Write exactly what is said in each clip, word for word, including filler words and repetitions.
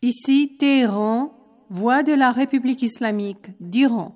Ici Téhéran, voix de la République islamique d'Iran.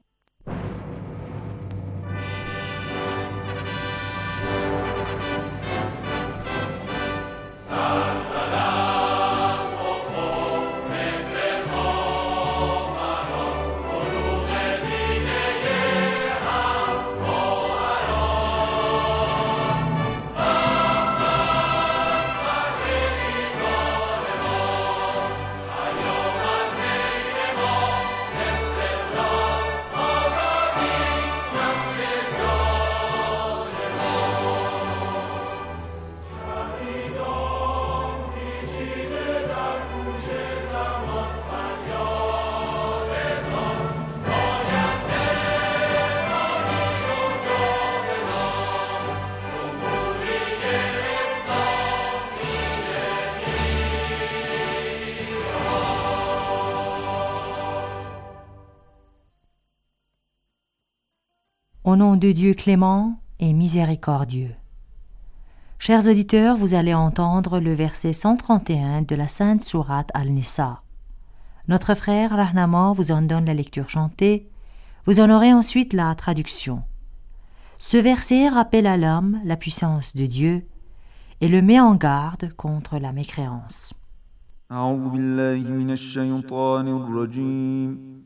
Au nom de Dieu clément et miséricordieux. Chers auditeurs, vous allez entendre le verset cent trente et un de la Sainte Sourate Al-Nisa. Notre frère Rahnama vous en donne la lecture chantée, vous en aurez ensuite la traduction. Ce verset rappelle à l'homme la puissance de Dieu et le met en garde contre la mécréance. أعوذ بالله من الشيطان الرجيم.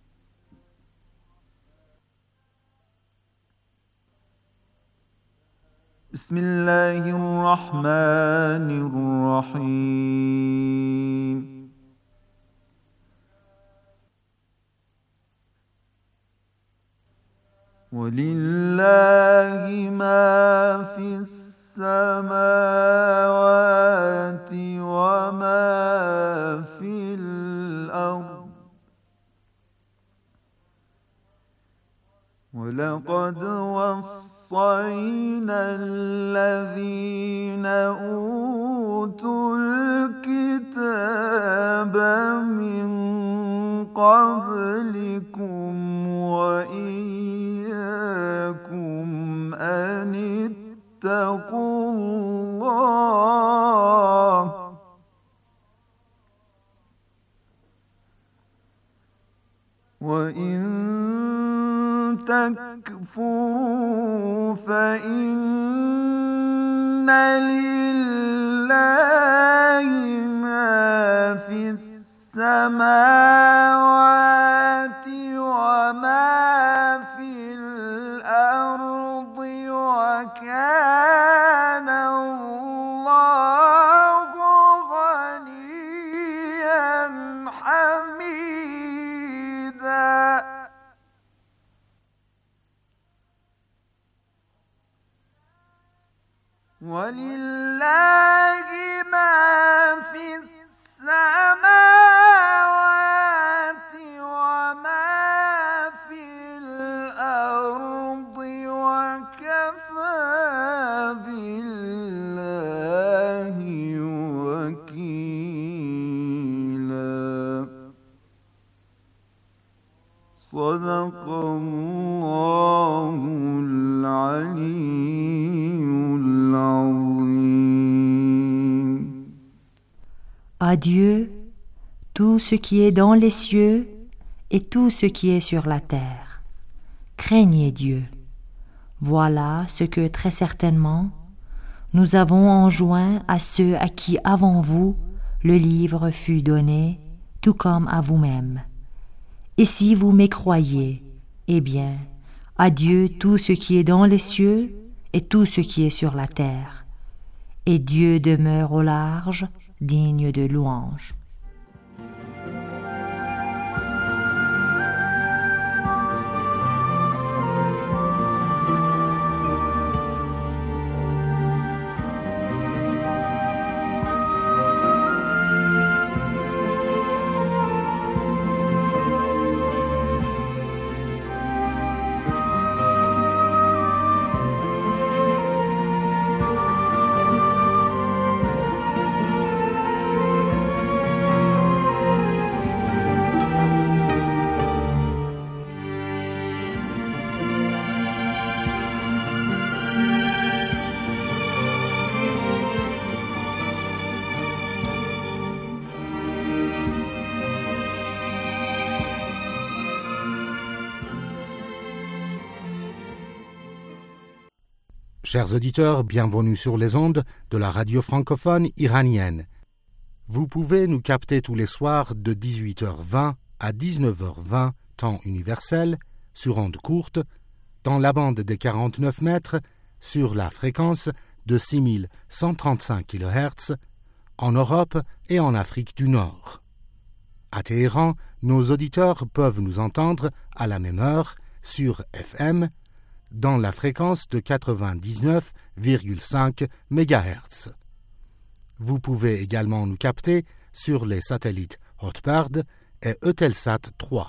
بسم الله الرحمن الرحيم. ولله ما في السماوات وما في الأرض ولقد وصينا الذين أوتوا الكتاب من قبلكم وإياكم أن اتقوا الله وإن تكفروا فإن لله ما في السماوات وما في الأرض وكان الله غنيا حميدا. ولله ما في السماوات وما في الأرض وكفى بالله وكيلا. صدق الله العلي. À Dieu, tout ce qui est dans les cieux et tout ce qui est sur la terre. Craignez Dieu. Voilà ce que très certainement nous avons enjoint à ceux à qui avant vous le livre fut donné, tout comme à vous-même. Et si vous mécroyez, eh bien, à Dieu tout ce qui est dans les cieux et tout ce qui est sur la terre. Et Dieu demeure au large, digne de louange. Chers auditeurs, bienvenue sur les ondes de la radio francophone iranienne. Vous pouvez nous capter tous les soirs de dix-huit heures vingt à dix-neuf heures vingt, temps universel, sur ondes courtes, dans la bande des quarante-neuf mètres, sur la fréquence de six mille cent trente-cinq kilohertz, en Europe et en Afrique du Nord. À Téhéran, nos auditeurs peuvent nous entendre à la même heure sur F M, dans la fréquence de quatre-vingt-dix-neuf virgule cinq mégahertz. Vous pouvez également nous capter sur les satellites Hotbird et Eutelsat trois.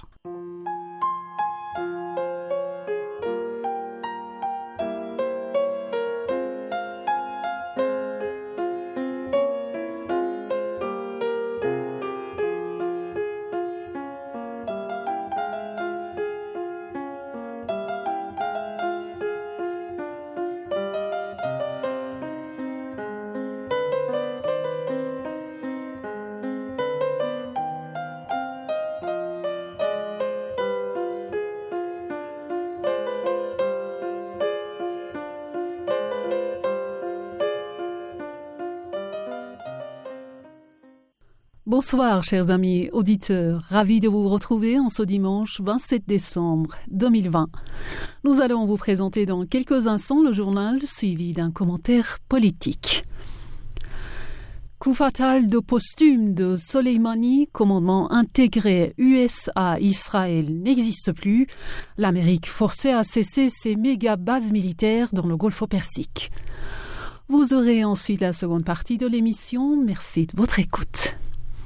Bonsoir, chers amis auditeurs. Ravi de vous retrouver en ce dimanche vingt-sept décembre deux mille vingt. Nous allons vous présenter dans quelques instants le journal suivi d'un commentaire politique. Coup fatal de posthume de Soleimani, commandement intégré U S A Israël n'existe plus. L'Amérique forcée à cesser ses méga bases militaires dans le Golfe Persique. Vous aurez ensuite la seconde partie de l'émission. Merci de votre écoute.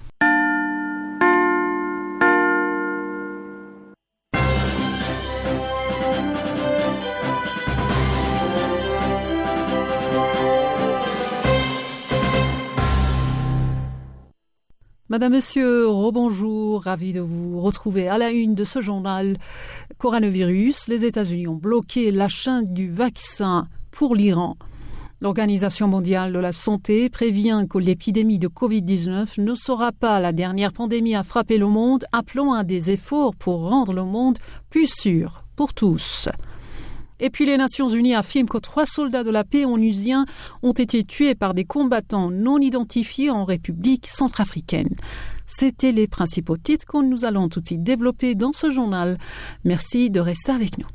Madame, Monsieur, rebonjour, ravi de vous retrouver à la une de ce journal. Coronavirus, les États-Unis ont bloqué l'achat du vaccin pour l'Iran. L'Organisation mondiale de la santé prévient que l'épidémie de covid dix-neuf ne sera pas la dernière pandémie à frapper le monde, appelant à des efforts pour rendre le monde plus sûr pour tous. Et puis les Nations Unies affirment que trois soldats de la paix onusiens ont été tués par des combattants non identifiés en République centrafricaine. C'étaient les principaux titres que nous allons tout de suite développer dans ce journal. Merci de rester avec nous.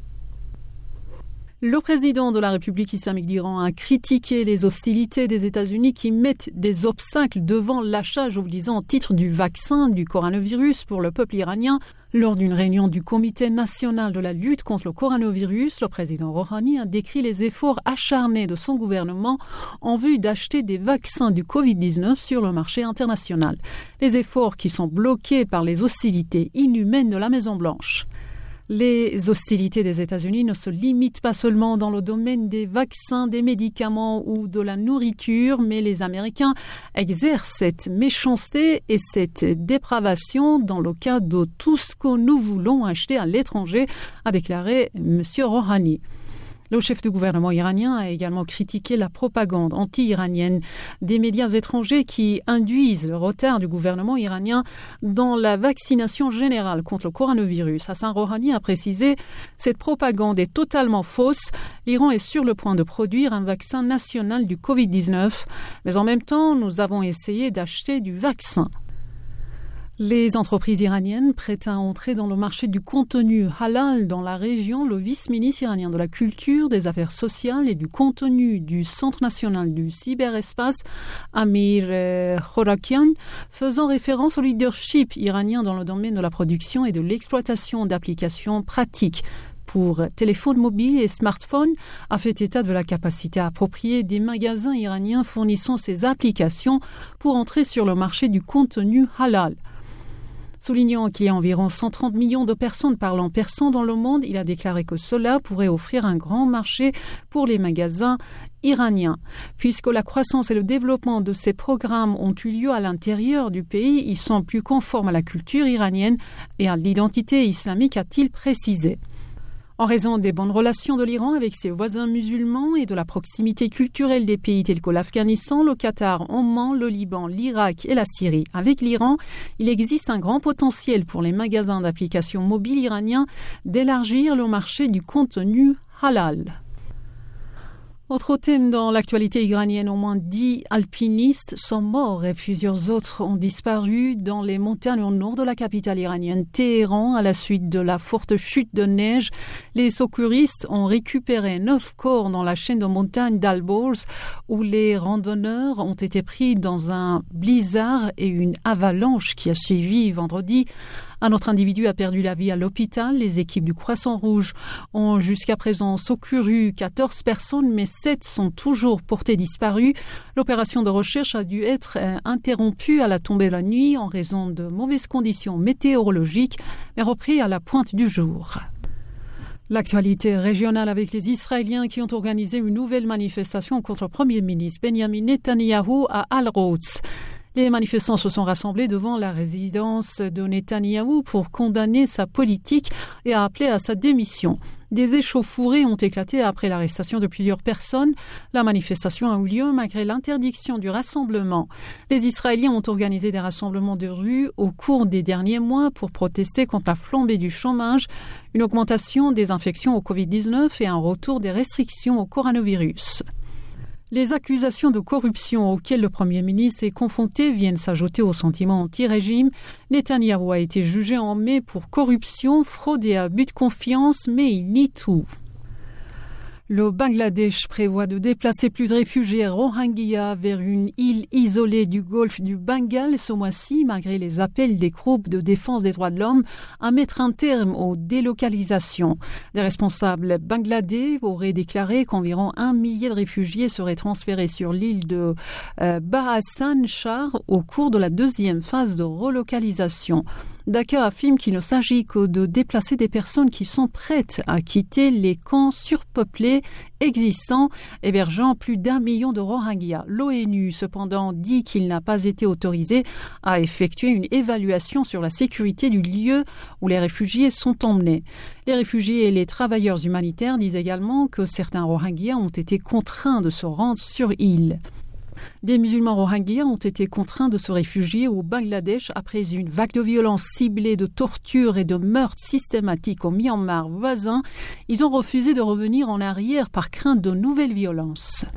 Le président de la République islamique d'Iran a critiqué les hostilités des États-Unis qui mettent des obstacles devant l'achat, je vous le disais, en titre du vaccin du coronavirus pour le peuple iranien. Lors d'une réunion du Comité national de la lutte contre le coronavirus, le président Rouhani a décrit les efforts acharnés de son gouvernement en vue d'acheter des vaccins du covid dix-neuf sur le marché international. Les efforts qui sont bloqués par les hostilités inhumaines de la Maison-Blanche. Les hostilités des États-Unis ne se limitent pas seulement dans le domaine des vaccins, des médicaments ou de la nourriture, mais les Américains exercent cette méchanceté et cette dépravation dans le cas de tout ce que nous voulons acheter à l'étranger, a déclaré M. Rouhani. Le chef du gouvernement iranien a également critiqué la propagande anti-iranienne des médias étrangers qui induisent le retard du gouvernement iranien dans la vaccination générale contre le coronavirus. Hassan Rouhani a précisé « Cette propagande est totalement fausse. L'Iran est sur le point de produire un vaccin national du covid dix-neuf, mais en même temps, nous avons essayé d'acheter du vaccin. » Les entreprises iraniennes prêtes à entrer dans le marché du contenu halal dans la région, le vice-ministre iranien de la Culture, des Affaires sociales et du contenu du Centre national du cyberespace, Amir Khorakian, faisant référence au leadership iranien dans le domaine de la production et de l'exploitation d'applications pratiques pour téléphones mobiles et smartphones, a fait état de la capacité appropriée des magasins iraniens fournissant ces applications pour entrer sur le marché du contenu halal. Soulignant qu'il y a environ cent trente millions de personnes parlant persan dans le monde, il a déclaré que cela pourrait offrir un grand marché pour les magasins iraniens. Puisque la croissance et le développement de ces programmes ont eu lieu à l'intérieur du pays, ils sont plus conformes à la culture iranienne et à l'identité islamique, a-t-il précisé. En raison des bonnes relations de l'Iran avec ses voisins musulmans et de la proximité culturelle des pays tels que l'Afghanistan, le Qatar, Oman, le Liban, l'Irak et la Syrie avec l'Iran, il existe un grand potentiel pour les magasins d'applications mobiles iraniens d'élargir le marché du contenu halal. Autre thème dans l'actualité iranienne, au moins dix alpinistes sont morts et plusieurs autres ont disparu dans les montagnes au nord de la capitale iranienne, Téhéran, à la suite de la forte chute de neige. Les secouristes ont récupéré neuf corps dans la chaîne de montagnes d'Alborz, où les randonneurs ont été pris dans un blizzard et une avalanche qui a suivi vendredi. Un autre individu a perdu la vie à l'hôpital. Les équipes du Croissant Rouge ont jusqu'à présent secouru quatorze personnes, mais sept sont toujours portées disparues. L'opération de recherche a dû être interrompue à la tombée de la nuit en raison de mauvaises conditions météorologiques, mais repris à la pointe du jour. L'actualité régionale avec les Israéliens qui ont organisé une nouvelle manifestation contre le Premier ministre Benjamin Netanyahou à Al-Rods. Les manifestants se sont rassemblés devant la résidence de Netanyahou pour condamner sa politique et a appelé à sa démission. Des échauffourées ont éclaté après l'arrestation de plusieurs personnes. La manifestation a eu lieu malgré l'interdiction du rassemblement. Les Israéliens ont organisé des rassemblements de rue au cours des derniers mois pour protester contre la flambée du chômage, une augmentation des infections au covid dix-neuf et un retour des restrictions au coronavirus. Les accusations de corruption auxquelles le Premier ministre est confronté viennent s'ajouter au sentiment anti-régime. Netanyahou a été jugé en mai pour corruption, fraude et abus de confiance, mais il nie tout. Le Bangladesh prévoit de déplacer plus de réfugiés rohingyas vers une île isolée du golfe du Bengale ce mois-ci, malgré les appels des groupes de défense des droits de l'homme à mettre un terme aux délocalisations. Des responsables bangladais auraient déclaré qu'environ un millier de réfugiés seraient transférés sur l'île de euh, Bhasan Char au cours de la deuxième phase de relocalisation. Dhaka affirme qu'il ne s'agit que de déplacer des personnes qui sont prêtes à quitter les camps surpeuplés existants, hébergeant plus d'un million de Rohingyas. L'ONU, cependant, dit qu'il n'a pas été autorisé à effectuer une évaluation sur la sécurité du lieu où les réfugiés sont emmenés. Les réfugiés et les travailleurs humanitaires disent également que certains Rohingyas ont été contraints de se rendre sur île. Des musulmans rohingyas ont été contraints de se réfugier au Bangladesh après une vague de violences ciblées, de tortures et de meurtres systématiques au Myanmar voisin. Ils ont refusé de revenir en arrière par crainte de nouvelles violences.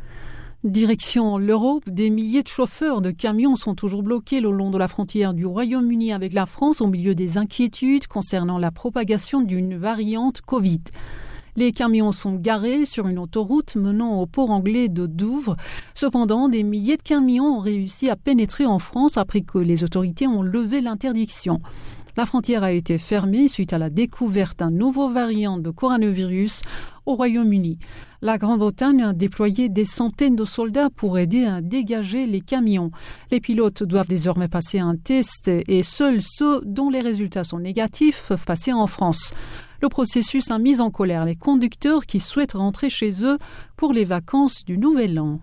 Direction l'Europe, des milliers de chauffeurs de camions sont toujours bloqués le long de la frontière du Royaume-Uni avec la France au milieu des inquiétudes concernant la propagation d'une variante Covid. Les camions sont garés sur une autoroute menant au port anglais de Douvres. Cependant, des milliers de camions ont réussi à pénétrer en France après que les autorités ont levé l'interdiction. La frontière a été fermée suite à la découverte d'un nouveau variant de coronavirus au Royaume-Uni. La Grande-Bretagne a déployé des centaines de soldats pour aider à dégager les camions. Les pilotes doivent désormais passer un test et seuls ceux dont les résultats sont négatifs peuvent passer en France. Le processus a mis en colère les conducteurs qui souhaitent rentrer chez eux pour les vacances du Nouvel An.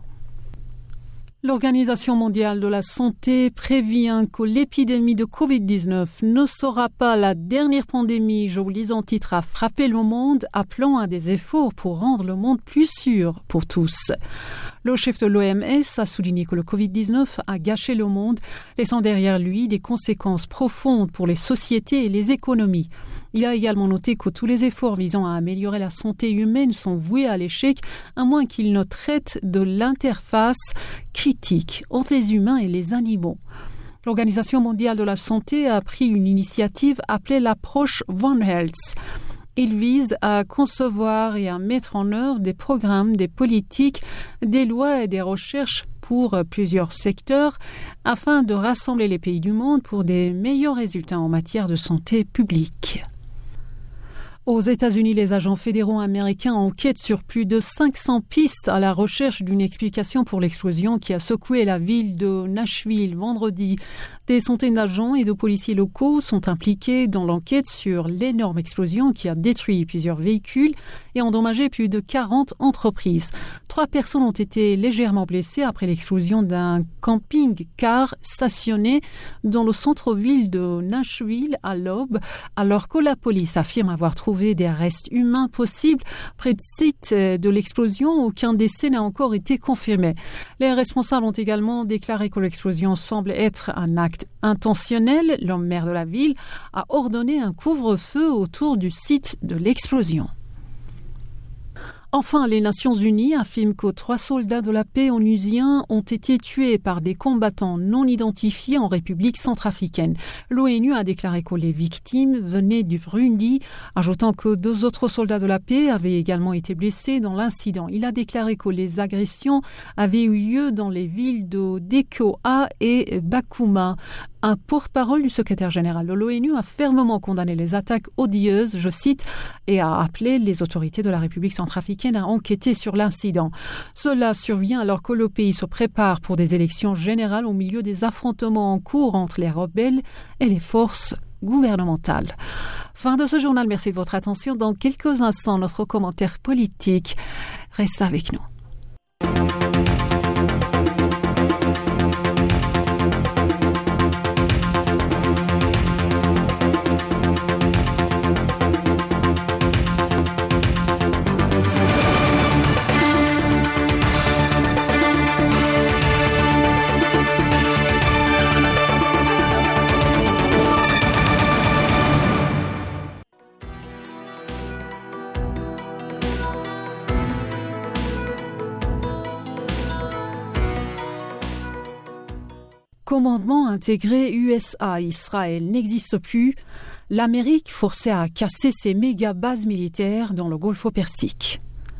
L'Organisation mondiale de la santé prévient que l'épidémie de covid dix-neuf ne sera pas la dernière pandémie, je vous lis en titre, à frapper le monde, appelant à des efforts pour rendre le monde plus sûr pour tous. Le chef de l'O M S a souligné que le covid dix-neuf a gâché le monde, laissant derrière lui des conséquences profondes pour les sociétés et les économies. Il a également noté que tous les efforts visant à améliorer la santé humaine sont voués à l'échec, à moins qu'ils ne traitent de l'interface critique entre les humains et les animaux. L'Organisation mondiale de la santé a pris une initiative appelée l'approche One Health. Il vise à concevoir et à mettre en œuvre des programmes, des politiques, des lois et des recherches pour plusieurs secteurs afin de rassembler les pays du monde pour des meilleurs résultats en matière de santé publique. Aux États-Unis, les agents fédéraux américains enquêtent sur plus de cinq cents pistes à la recherche d'une explication pour l'explosion qui a secoué la ville de Nashville vendredi. Des centaines d'agents et de policiers locaux sont impliqués dans l'enquête sur l'énorme explosion qui a détruit plusieurs véhicules et endommagé plus de quarante entreprises. Trois personnes ont été légèrement blessées après l'explosion d'un camping-car stationné dans le centre-ville de Nashville à l'aube, alors que la police affirme avoir trouvé des restes humains possibles près du site de l'explosion. Aucun décès n'a encore été confirmé. Les responsables ont également déclaré que l'explosion semble être un acte intentionnel. Le maire de la ville a ordonné un couvre-feu autour du site de l'explosion. Enfin, les Nations Unies affirment que trois soldats de la paix onusiens ont été tués par des combattants non identifiés en République centrafricaine. L'ONU a déclaré que les victimes venaient du Burundi, ajoutant que deux autres soldats de la paix avaient également été blessés dans l'incident. Il a déclaré que les agressions avaient eu lieu dans les villes de Dekoa et Bakuma. Un porte-parole du secrétaire général de l'ONU a fermement condamné les attaques odieuses, je cite, et a appelé les autorités de la République centrafricaine à enquêter sur l'incident. Cela survient alors que le pays se prépare pour des élections générales au milieu des affrontements en cours entre les rebelles et les forces gouvernementales. Fin de ce journal, merci de votre attention. Dans quelques instants, notre commentaire politique. Reste avec nous. Commandement intégré U S A Israël n'existe plus, l'Amérique forcée à casser ses méga-bases militaires dans le Golfe Persique.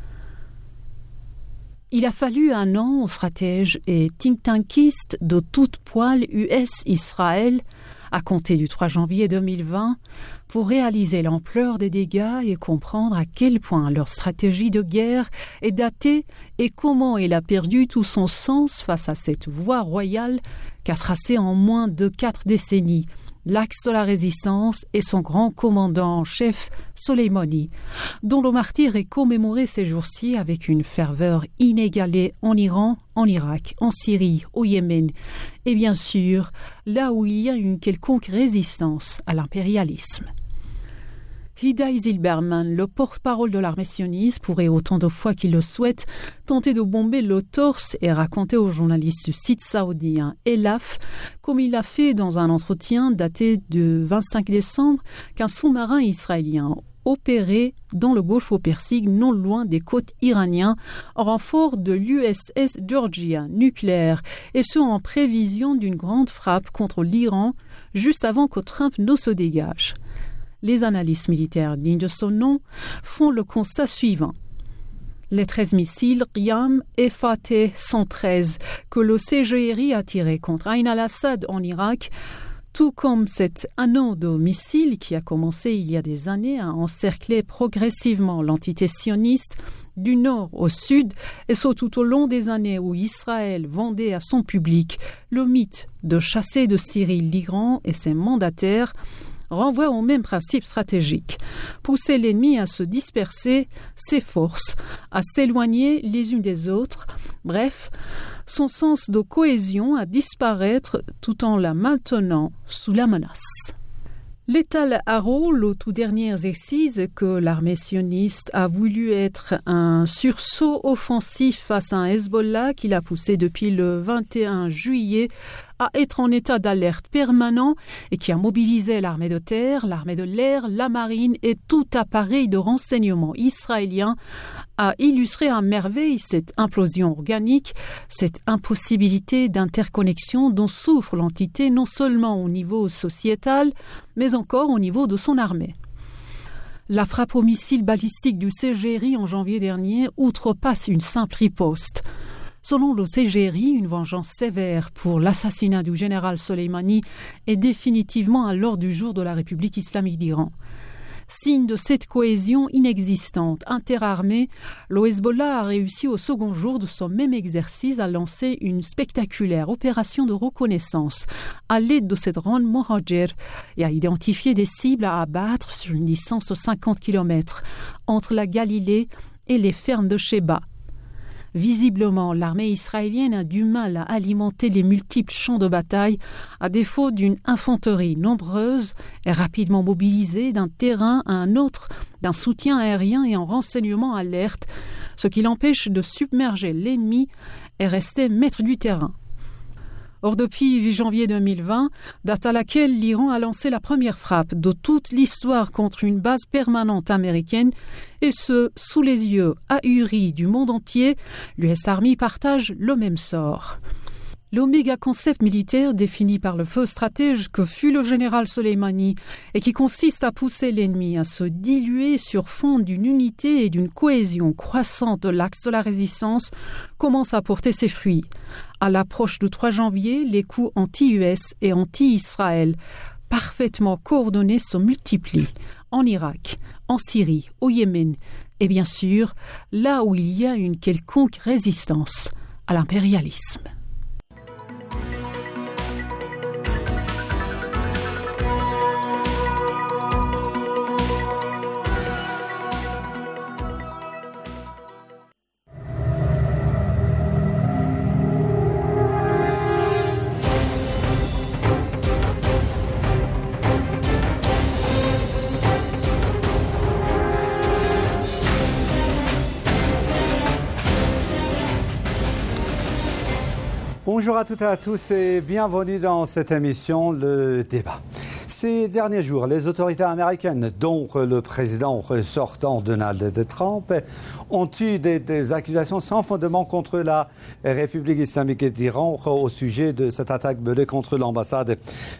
Il a fallu un an aux stratèges et think-tankistes de toute poil U S Israël, à compter du trois janvier deux mille vingt, pour réaliser l'ampleur des dégâts et comprendre à quel point leur stratégie de guerre est datée et comment elle a perdu tout son sens face à cette voie royale qu'a tracée en moins de quatre décennies l'axe de la résistance et son grand commandant en chef, Soleimani, dont le martyre est commémoré ces jours-ci avec une ferveur inégalée en Iran, en Irak, en Syrie, au Yémen, et bien sûr, là où il y a une quelconque résistance à l'impérialisme. Hidai Zilberman, le porte-parole de l'armée sioniste, pourrait autant de fois qu'il le souhaite tenter de bomber le torse et raconter aux journalistes du site saoudien Elaf, comme il l'a fait dans un entretien daté du vingt-cinq décembre, qu'un sous-marin israélien opérait dans le Golfe Persique non loin des côtes iraniennes en renfort de l'U S S Georgia nucléaire, et ce en prévision d'une grande frappe contre l'Iran juste avant que Trump ne se dégage. Les analystes militaires dignes de son nom font le constat suivant. Les treize missiles Riam et Fateh cent treize que le C G R I a tirés contre Ain al-Assad en Irak, tout comme cet anneau de missiles qui a commencé il y a des années à encercler progressivement l'entité sioniste du nord au sud, et ce tout au long des années où Israël vendait à son public le mythe de chasser de Syrie l'Iran et ses mandataires, renvoie au même principe stratégique. Pousser l'ennemi à se disperser, ses forces, à s'éloigner les unes des autres, bref, son sens de cohésion à disparaître tout en la maintenant sous la menace. L'étal Haro, le tout dernier exercice que l'armée sioniste a voulu être un sursaut offensif face à un Hezbollah qu'il a poussé depuis le vingt et un juillet à être en état d'alerte permanent et qui a mobilisé l'armée de terre, l'armée de l'air, la marine et tout appareil de renseignement israélien, a illustré à merveille cette implosion organique, cette impossibilité d'interconnexion dont souffre l'entité non seulement au niveau sociétal, mais encore au niveau de son armée. La frappe au missile balistique du C G R I en janvier dernier outrepasse une simple riposte. Selon le C G R I, une vengeance sévère pour l'assassinat du général Soleimani est définitivement à l'ordre du jour de la République islamique d'Iran. Signe de cette cohésion inexistante interarmée, le Hezbollah a réussi au second jour de son même exercice à lancer une spectaculaire opération de reconnaissance à l'aide de cette ronde Mohajer et à identifier des cibles à abattre sur une distance de cinquante kilomètres entre la Galilée et les fermes de Sheba. Visiblement, l'armée israélienne a du mal à alimenter les multiples champs de bataille à défaut d'une infanterie nombreuse et rapidement mobilisée d'un terrain à un autre, d'un soutien aérien et en renseignement alerte, ce qui l'empêche de submerger l'ennemi et rester maître du terrain. Or, depuis huit janvier deux mille vingt, date à laquelle l'Iran a lancé la première frappe de toute l'histoire contre une base permanente américaine, et ce, sous les yeux ahuris du monde entier, l'U S Army partage le même sort. L'oméga concept militaire défini par le feu stratège que fut le général Soleimani et qui consiste à pousser l'ennemi à se diluer sur fond d'une unité et d'une cohésion croissante de l'axe de la résistance commence à porter ses fruits. À l'approche du trois janvier, les coups anti-U S et anti-Israël parfaitement coordonnés se multiplient en Irak, en Syrie, au Yémen et bien sûr là où il y a une quelconque résistance à l'impérialisme. Bonjour à toutes et à tous et bienvenue dans cette émission, Le Débat. Ces derniers jours, les autorités américaines, dont le président sortant Donald Trump, ont eu des, des accusations sans fondement contre la République islamique d'Iran au sujet de cette attaque menée contre l'ambassade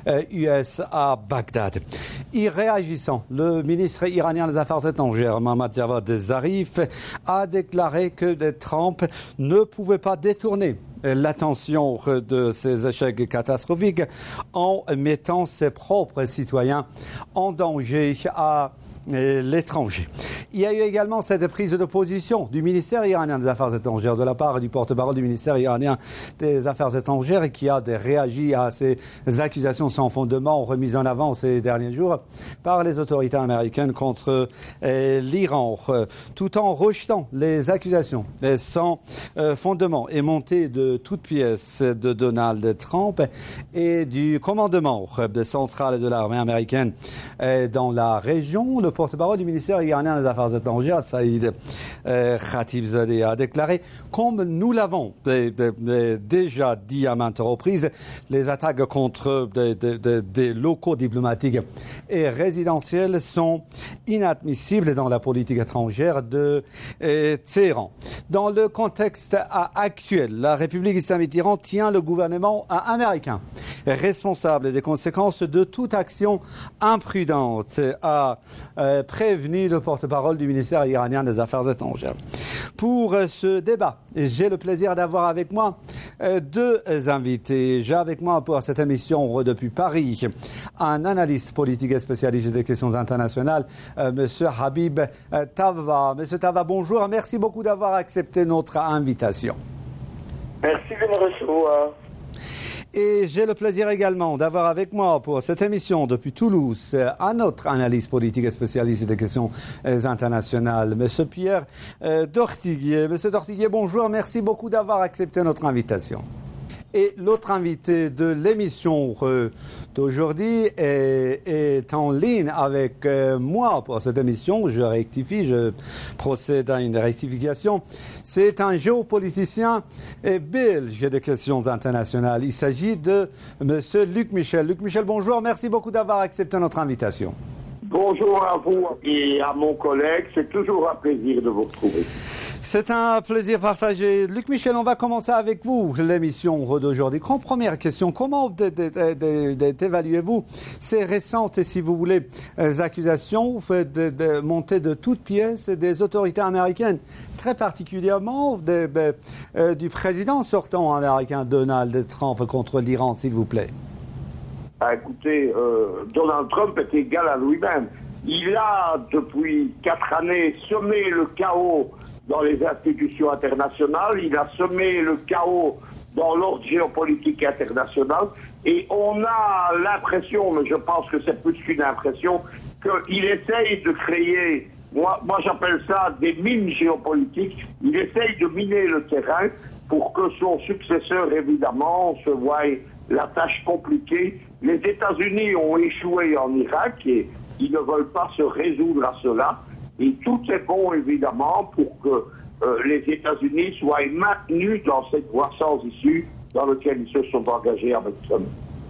U S à Bagdad. Y réagissant, le ministre iranien des Affaires étrangères, Mohammad Javad Zarif, a déclaré que Trump ne pouvait pas détourner l'attention de ces échecs catastrophiques en mettant ses propres citoyens en danger à l'étranger. Il y a eu également cette prise de position du ministère iranien des Affaires étrangères de la part du porte-parole du ministère iranien des Affaires étrangères qui a réagi à ces accusations sans fondement remises en avant ces derniers jours par les autorités américaines contre euh, l'Iran, euh, tout en rejetant les accusations euh, sans euh, fondement et montées de toutes pièces de Donald Trump et du commandement euh, central de l'armée américaine euh, dans la région. Le porte-parole du ministère iranien des Affaires étrangères, Saïd euh, Khatibzadeh, a déclaré, comme nous l'avons de, de, de, déjà dit à maintes reprises, les attaques contre des de, de, de locaux diplomatiques et résidentiels sont inadmissibles dans la politique étrangère de euh, Téhéran. Dans le contexte actuel, la République islamique d'Iran tient le gouvernement américain responsable des conséquences de toute action imprudente, a euh, prévenu le porte-parole du ministère iranien des Affaires étrangères. Pour euh, ce débat, j'ai le plaisir d'avoir avec moi euh, deux invités. J'ai avec moi pour cette émission depuis Paris un analyste politique et spécialiste des questions internationales, euh, Monsieur Habib euh, Tava. Monsieur Tava, bonjour. Merci beaucoup d'avoir accepté notre invitation. Merci de me recevoir. Et j'ai le plaisir également d'avoir avec moi pour cette émission depuis Toulouse un autre analyste politique et spécialiste des questions internationales, Monsieur Pierre euh, Dortiguier. Monsieur Dortiguier, bonjour, merci beaucoup d'avoir accepté notre invitation. Et l'autre invité de l'émission euh, d'aujourd'hui est, est en ligne avec euh, moi pour cette émission. Je rectifie, je procède à une rectification. C'est un géopoliticien et belge des questions internationales. Il s'agit de Monsieur Luc Michel. Luc Michel, bonjour. Merci beaucoup d'avoir accepté notre invitation. Bonjour à vous et à mon collègue. C'est toujours un plaisir de vous retrouver. C'est un plaisir partagé. Luc Michel, on va commencer avec vous l'émission d'aujourd'hui. Grande première question, comment évaluez-vous ces récentes, et si vous voulez, accusations de, de montée de toutes pièces des autorités américaines, très particulièrement de, de, euh, du président sortant américain Donald Trump contre l'Iran, s'il vous plaît? Ah, écoutez, euh, Donald Trump est égal à lui-même. Il a, depuis quatre années, semé le chaos dans les institutions internationales, il a semé le chaos dans l'ordre géopolitique international, et on a l'impression, mais je pense que c'est plus qu'une impression, qu'il essaye de créer, moi, moi j'appelle ça des mines géopolitiques, il essaye de miner le terrain pour que son successeur, évidemment, se voie la tâche compliquée. Les États-Unis ont échoué en Irak et ils ne veulent pas se résoudre à cela. Et tout est bon, évidemment, pour que euh, les États-Unis soient maintenus dans cette voie sans issue dans lequel ils se sont engagés avec Trump.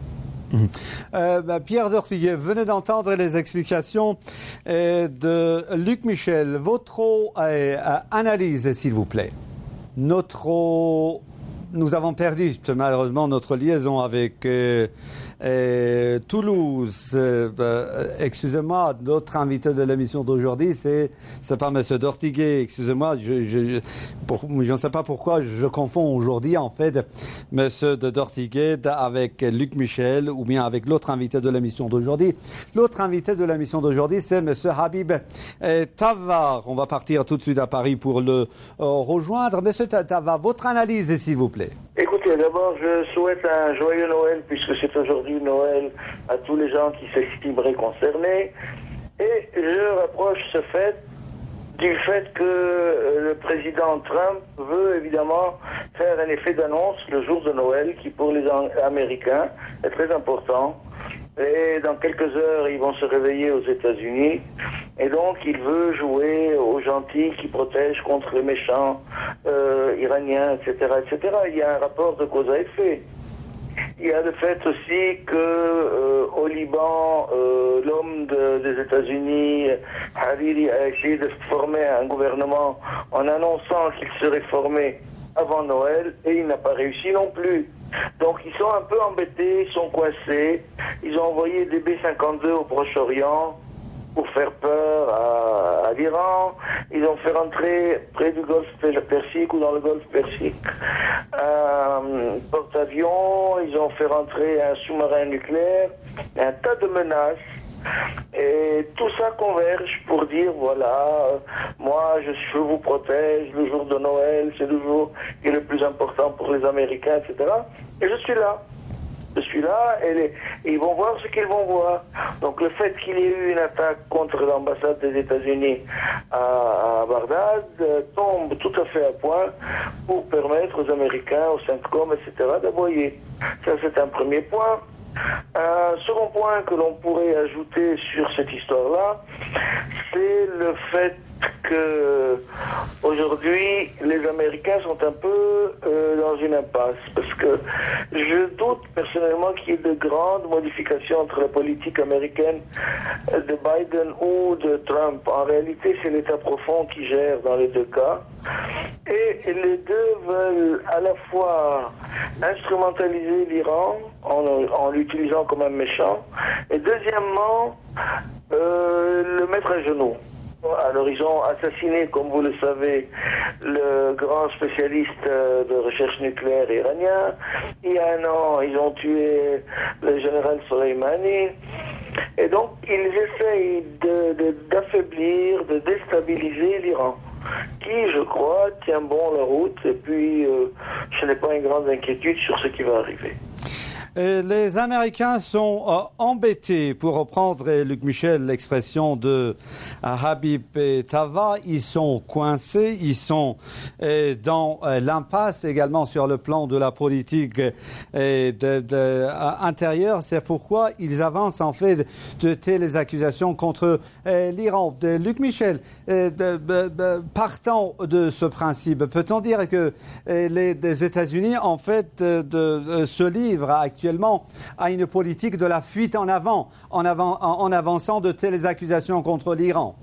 Euh, bah, Pierre Dortiguet, venez d'entendre les explications euh, de Luc Michel. Votre euh, analyse, s'il vous plaît. Notre, nous avons perdu malheureusement notre liaison avec euh, euh, Toulouse. Euh, euh, excusez-moi, notre invité de l'émission d'aujourd'hui, c'est c'est pas Monsieur Dortiguet. Excusez-moi, je je pour, je ne sais pas pourquoi je confonds aujourd'hui en fait Monsieur de Dortiguet avec Luc Michel ou bien avec l'autre invité de l'émission d'aujourd'hui. L'autre invité de l'émission d'aujourd'hui, c'est Monsieur Habib euh, Tavar. On va partir tout de suite à Paris pour le euh, rejoindre. Monsieur Tavar, votre analyse, s'il vous plaît. Écoutez, d'abord, je souhaite un joyeux Noël, puisque c'est aujourd'hui Noël, à tous les gens qui s'estimeraient concernés. Et je rapproche ce fait du fait que le président Trump veut évidemment faire un effet d'annonce le jour de Noël, qui pour les Américains est très important. Et dans quelques heures, ils vont se réveiller aux États-Unis. Et donc, il veut jouer aux gentils qui protègent contre les méchants euh, iraniens, et cetera, et cetera. Il y a un rapport de cause à effet. Il y a le fait aussi que euh, au Liban, euh, l'homme de, des États-Unis, Hariri, a essayé de former un gouvernement en annonçant qu'il serait formé avant Noël, et il n'a pas réussi non plus. Donc ils sont un peu embêtés, ils sont coincés. Ils ont envoyé des B cinquante-deux au Proche-Orient pour faire peur à, à l'Iran. Ils ont fait rentrer près du golfe Persique ou dans le golfe Persique un porte-avions. Ils ont fait rentrer un sous-marin nucléaire, un tas de menaces. Et tout ça converge pour dire, voilà, euh, moi je, je vous protège, le jour de Noël, c'est le jour qui est le plus important pour les Américains, et cetera. Et je suis là. Je suis là et, les, et ils vont voir ce qu'ils vont voir. Donc le fait qu'il y ait eu une attaque contre l'ambassade des États-Unis à, à Bagdad euh, tombe tout à fait à point pour permettre aux Américains, aux CENTCOM, et cetera d'aboyer. Ça c'est un premier point. Un second point que l'on pourrait ajouter sur cette histoire-là, c'est le fait que aujourd'hui les Américains sont un peu euh, dans une impasse, parce que je doute personnellement qu'il y ait de grandes modifications entre la politique américaine de Biden ou de Trump. En réalité, c'est l'État profond qui gère dans les deux cas, et les deux veulent à la fois instrumentaliser l'Iran en, en l'utilisant comme un méchant, et deuxièmement euh, le mettre à genoux. Alors ils ont assassiné, comme vous le savez, le grand spécialiste de recherche nucléaire iranien. Il y a un an, ils ont tué le général Soleimani. Et donc ils essayent de, de, d'affaiblir, de déstabiliser l'Iran, qui, je crois, tient bon la route. Et puis, euh, je n'ai pas une grande inquiétude sur ce qui va arriver. Et les Américains sont euh, embêtés, pour reprendre, Luc Michel, l'expression de euh, Habib Tavar. Ils sont coincés, ils sont euh, dans euh, l'impasse également sur le plan de la politique euh, de, de, euh, intérieure. C'est pourquoi ils avancent en fait de, de telles accusations contre euh, l'Iran. De, Luc Michel, euh, de, de, de, partant de ce principe, peut-on dire que euh, les, les États-Unis en fait euh, de, de, se livrent actuellement actuellement à une politique de la fuite en avant, en, avant, en, en avançant de telles accusations contre l'Iran?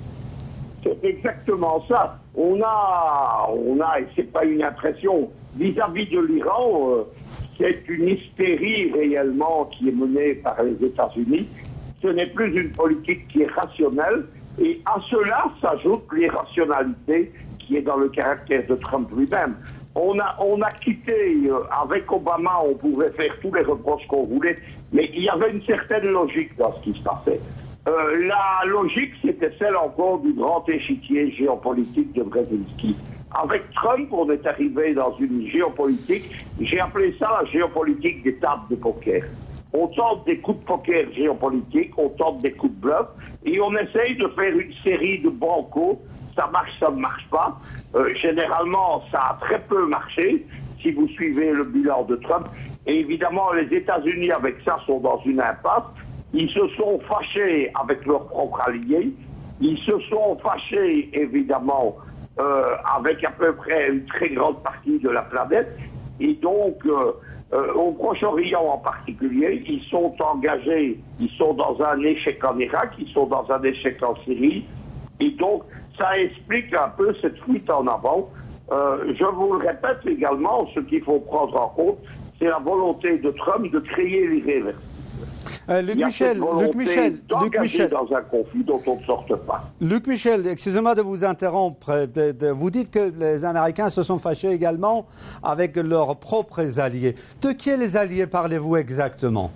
C'est exactement ça. On a, on a, et c'est pas une impression, vis-à-vis de l'Iran, euh, c'est une hystérie réellement qui est menée par les États-Unis. Ce n'est plus une politique qui est rationnelle, et à cela s'ajoute l'irrationalité qui est dans le caractère de Trump lui-même. On a, on a quitté, euh, avec Obama, on pouvait faire tous les reproches qu'on voulait, mais il y avait une certaine logique dans ce qui se passait. Euh, la logique, c'était celle encore du grand échiquier géopolitique de Brzezinski. Avec Trump, on est arrivé dans une géopolitique, j'ai appelé ça la géopolitique des tables de poker. On tente des coups de poker géopolitiques, on tente des coups de bluff, et on essaye de faire une série de bancos. Ça marche, ça ne marche pas. Euh, généralement, ça a très peu marché, si vous suivez le bilan de Trump. Et évidemment, les États-Unis, avec ça, sont dans une impasse. Ils se sont fâchés avec leurs propres alliés. Ils se sont fâchés, évidemment, euh, avec à peu près une très grande partie de la planète. Et donc, euh, euh, au Proche-Orient en particulier, ils sont engagés, ils sont dans un échec en Irak, ils sont dans un échec en Syrie. Et donc, ça explique un peu cette fuite en avant. Euh, je vous le répète également, ce qu'il faut prendre en compte, c'est la volonté de Trump de créer l'irréversible. Euh, Luc Michel, Luc Michel, Luc Michel, dans un conflit dont on ne sorte pas. Luc Michel, excusez-moi de vous interrompre. De, de, vous dites que les Américains se sont fâchés également avec leurs propres alliés. De quels alliés parlez-vous exactement?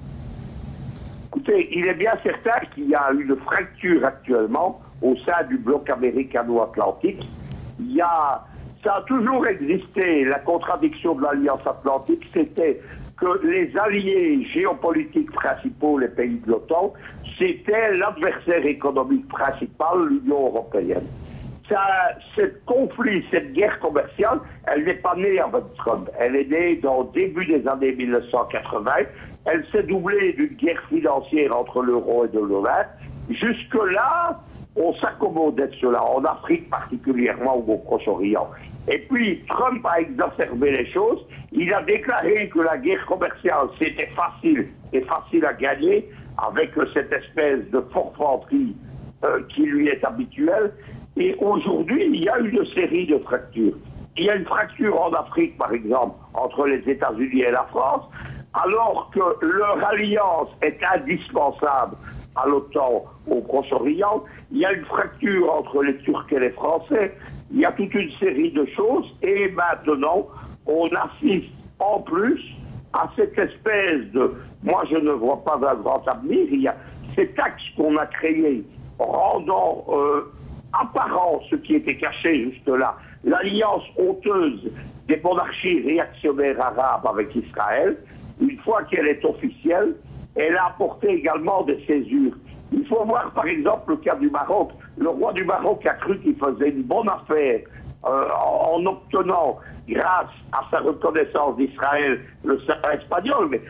Écoutez, il est bien certain qu'il y a une fracture actuellement au sein du bloc américano-atlantique. Il y a, ça a toujours existé, la contradiction de l'Alliance Atlantique, c'était que les alliés géopolitiques principaux, les pays de l'OTAN, c'était l'adversaire économique principal, l'Union européenne. Ça, ce conflit, cette guerre commerciale, elle n'est pas née avec Trump. Elle est née dans le début des années mille neuf cent quatre-vingts. Elle s'est doublée d'une guerre financière entre l'euro et de l'euro. Jusque-là, on s'accommodait de cela, en Afrique particulièrement ou au Proche-Orient. Et puis, Trump a exacerbé les choses. Il a déclaré que la guerre commerciale, c'était facile et facile à gagner avec cette espèce de forfanterie euh, qui lui est habituelle. Et aujourd'hui, il y a une série de fractures. Il y a une fracture en Afrique, par exemple, entre les États-Unis et la France, alors que leur alliance est indispensable à l'OTAN au Proche-Orient. Il y a une fracture entre les Turcs et les Français. Il y a toute une série de choses. Et maintenant, on assiste en plus à cette espèce de... Moi, je ne vois pas un grand avenir. Il y a cet axe qu'on a créé rendant euh, apparent ce qui était caché jusque-là. L'alliance honteuse des monarchies réactionnaires arabes avec Israël, une fois qu'elle est officielle, elle a apporté également des césures. Il faut voir par exemple le cas du Maroc. Le roi du Maroc a cru qu'il faisait une bonne affaire euh, en obtenant, grâce à sa reconnaissance d'Israël, le serment espagnol, mais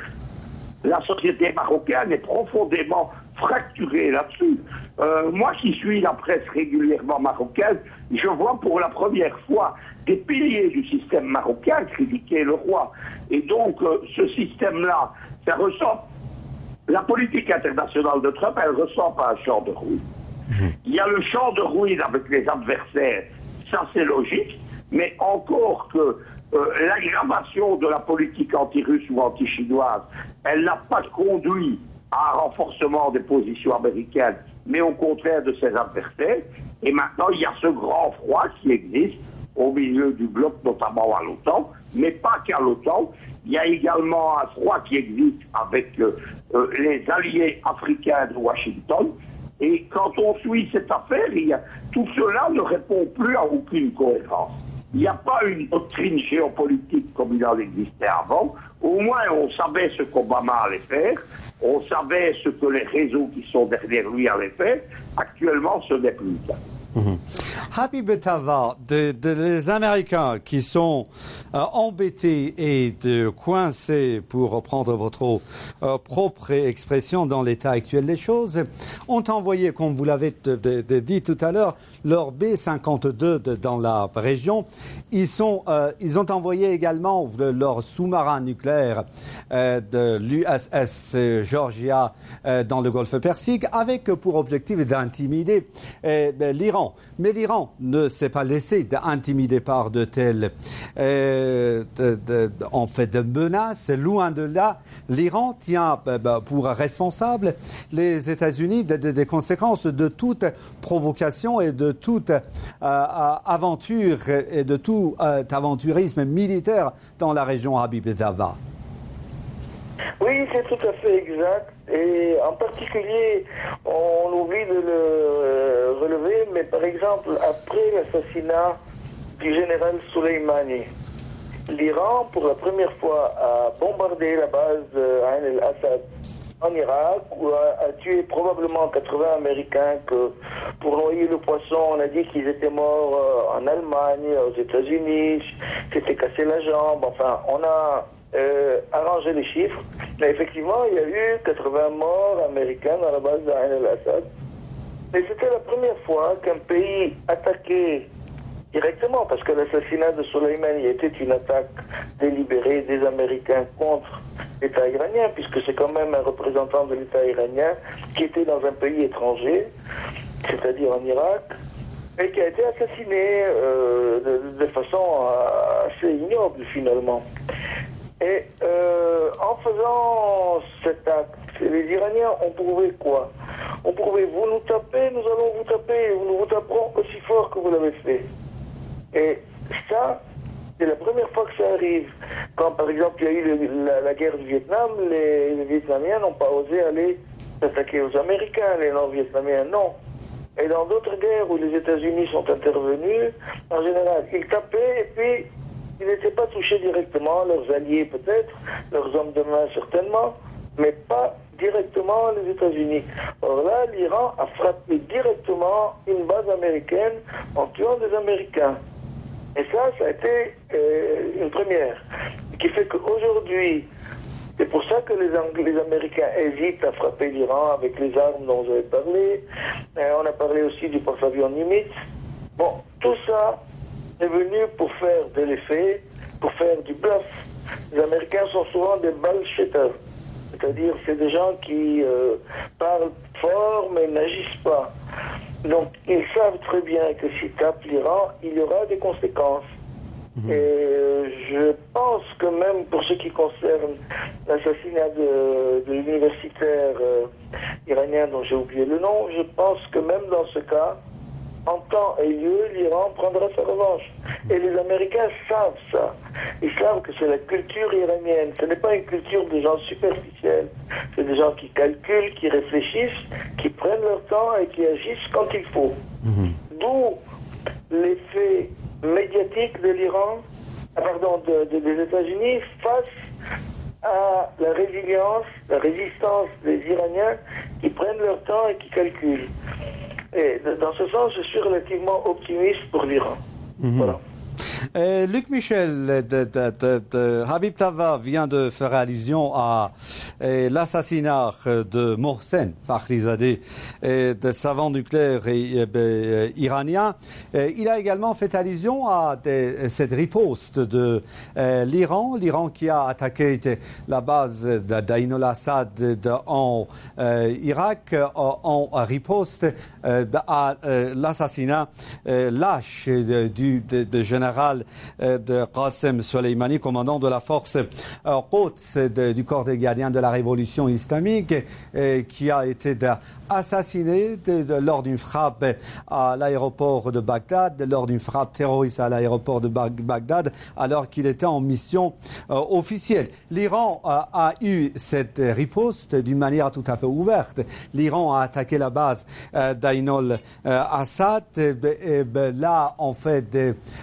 la société marocaine est profondément fracturée là-dessus. Euh, moi qui suis la presse régulièrement marocaine, je vois pour la première fois des piliers du système marocain critiquer le roi. Et donc, euh, ce système-là, ça ressemble... La politique internationale de Trump, elle ressemble à un champ de ruines. Il y a le champ de ruines avec les adversaires, ça c'est logique, mais encore que euh, l'aggravation de la politique anti-russe ou anti-chinoise, elle n'a pas conduit à un renforcement des positions américaines, mais au contraire de ses adversaires. Et maintenant, il y a ce grand froid qui existe au milieu du bloc, notamment à l'OTAN, mais pas qu'à l'OTAN. Il y a également un froid qui existe avec euh, euh, les alliés africains de Washington. Et quand on suit cette affaire, il y a, tout cela ne répond plus à aucune cohérence. Il n'y a pas une doctrine géopolitique comme il en existait avant. Au moins, on savait ce qu'Obama allait faire. On savait ce que les réseaux qui sont derrière lui allaient faire. Actuellement, ce n'est plus le cas. Mmh. Habib Tava, de, de, les Américains qui sont euh, embêtés et de coincés, pour reprendre votre euh, propre expression, dans l'état actuel des choses, ont envoyé, comme vous l'avez de, de, de dit tout à l'heure, leur B cinquante-deux de, dans la région. Ils, sont, euh, ils ont envoyé également le, leur sous-marin nucléaire euh, de l'U S S Georgia euh, dans le golfe Persique, avec pour objectif d'intimider euh, l'Iran. Mais l'Iran ne s'est pas laissé intimider par de telles euh, de, de, en fait de menaces. Loin de là, l'Iran tient euh, pour responsable les États-Unis des de, de conséquences de toute provocation et de toute euh, aventure et de tout euh, aventurisme militaire dans la région Habib Tava. Oui, c'est tout à fait exact. Et en particulier, on oublie de le relever, mais par exemple, après l'assassinat du général Soleimani, l'Iran, pour la première fois, a bombardé la base Ain el-Assad en Irak, où a, a tué probablement quatre-vingts Américains, que pour noyer le poisson, on a dit qu'ils étaient morts en Allemagne, aux États-Unis, s'étaient cassé la jambe, enfin, on a... Euh, arranger les chiffres, mais effectivement il y a eu quatre-vingts morts américains dans la base d'Ain el-Assad. Mais c'était la première fois qu'un pays attaqué directement, parce que l'assassinat de Soleimani était une attaque délibérée des Américains contre l'État iranien, puisque c'est quand même un représentant de l'État iranien qui était dans un pays étranger, c'est-à-dire en Irak, et qui a été assassiné euh, de, de façon assez ignoble finalement. Et euh, en faisant cet acte, les Iraniens ont prouvé quoi? On prouvait, vous nous tapez, nous allons vous taper, nous vous taperons aussi fort que vous l'avez fait. Et ça, c'est la première fois que ça arrive. Quand par exemple il y a eu le, la, la guerre du Vietnam, les, les Vietnamiens n'ont pas osé aller s'attaquer aux Américains, les Nord-Vietnamiens non. Et dans d'autres guerres où les États-Unis sont intervenus, en général, ils tapaient et puis ils n'étaient pas touchés directement, leurs alliés peut-être, leurs hommes de main certainement, mais pas directement les États-Unis. Or là, l'Iran a frappé directement une base américaine en tuant des Américains. Et ça, ça a été euh, une première. Qui fait qu'aujourd'hui, c'est pour ça que les, Anglais, les Américains hésitent à frapper l'Iran avec les armes dont vous avez parlé. Euh, on a parlé aussi du porte-avions Nimitz. Bon, tout ça est venu pour faire de l'effet, pour faire du bluff. Les Américains sont souvent des bullshitters. C'est-à-dire, c'est des gens qui euh, parlent fort mais n'agissent pas. Donc, ils savent très bien que s'ils tapent l'Iran, il y aura des conséquences. Mmh. Et euh, je pense que même pour ce qui concerne l'assassinat de, de l'universitaire euh, iranien dont j'ai oublié le nom, je pense que même dans ce cas, en temps et lieu, l'Iran prendra sa revanche. Et les Américains savent ça. Ils savent que c'est la culture iranienne. Ce n'est pas une culture de gens superficiels. C'est des gens qui calculent, qui réfléchissent, qui prennent leur temps et qui agissent quand il faut. Mmh. D'où l'effet médiatique de l'Iran, pardon, de, de, des États-Unis face à la résilience, la résistance des Iraniens qui prennent leur temps et qui calculent. Et dans ce sens, je suis relativement optimiste pour l'Iran. Mmh. Voilà. Euh, Luc Michel de, de, de, de Habib Tava vient de faire allusion à euh, l'assassinat de Mohsen Fakhrizadeh, euh, de savant nucléaire et, euh, iranien. Euh, il a également fait allusion à de, cette riposte de euh, l'Iran, l'Iran qui a attaqué la base d'Ain al-Assad en euh, Irak en, en riposte euh, à euh, l'assassinat euh, lâche de, du de, de général de Qasem Soleimani, commandant de la force euh, Quds de, du corps des gardiens de la révolution islamique, euh, qui a été de, assassiné de, de, lors d'une frappe à l'aéroport de Bagdad, lors d'une frappe terroriste à l'aéroport de Bagdad, alors qu'il était en mission euh, officielle. L'Iran a, a eu cette riposte d'une manière tout à fait ouverte. L'Iran a attaqué la base euh, d'Ain al-Assad. Et, et, et, là, en fait,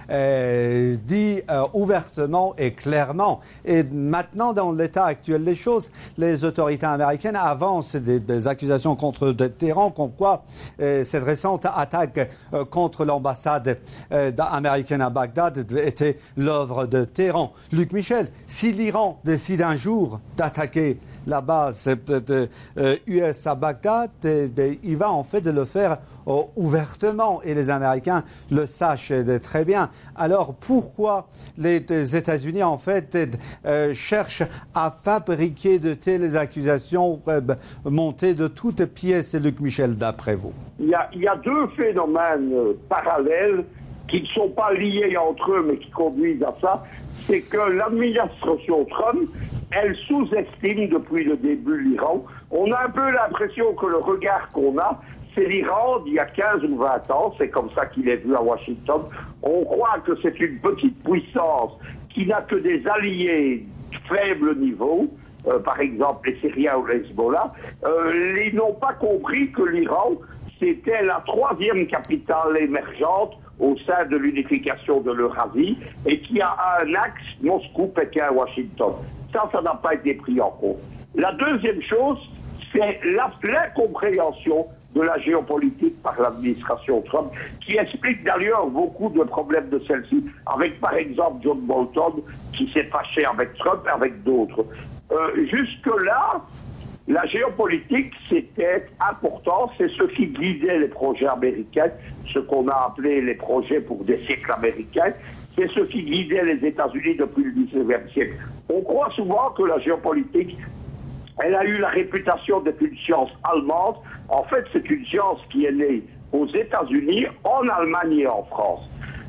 euh, dit euh, ouvertement et clairement. Et maintenant, dans l'état actuel des choses, les autorités américaines avancent des, des accusations contre de Téhéran, comme quoi euh, cette récente attaque euh, contre l'ambassade euh, américaine à Bagdad était l'œuvre de Téhéran. Luc Michel, si l'Iran décide un jour d'attaquer la base de, de euh, U S à Bagdad, eh, ben, il va en fait de le faire euh, ouvertement et les Américains le sachent euh, très bien. Alors pourquoi les, les États-Unis en fait euh, cherchent à fabriquer de telles accusations euh, montées de toutes pièces, Luc Michel, d'après vous? Il y a, il y a deux phénomènes euh, parallèles qui ne sont pas liés entre eux mais qui conduisent à ça. C'est que l'administration Trump, elle sous-estime depuis le début l'Iran. On a un peu l'impression que le regard qu'on a, c'est l'Iran d'il y a quinze ou vingt ans, c'est comme ça qu'il est vu à Washington. On croit que c'est une petite puissance qui n'a que des alliés faible niveau, euh, par exemple les Syriens ou les Hezbollah. Euh, ils n'ont pas compris que l'Iran, c'était la troisième capitale émergente au sein de l'unification de l'Eurasie et qui a un axe Moscou, Pékin, Washington. Ça, ça n'a pas été pris en compte. La deuxième chose, c'est l'incompréhension de la géopolitique par l'administration Trump, qui explique d'ailleurs beaucoup de problèmes de celle-ci, avec par exemple John Bolton, qui s'est fâché avec Trump, avec d'autres. Euh, jusque-là, La géopolitique, c'était important, c'est ce qui guidait les projets américains, ce qu'on a appelé les projets pour des siècles américains, c'est ce qui guidait les États-Unis depuis le dix-neuvième siècle. On croit souvent que la géopolitique, elle a eu la réputation d'être une science allemande. En fait, c'est une science qui est née aux États-Unis, en Allemagne et en France.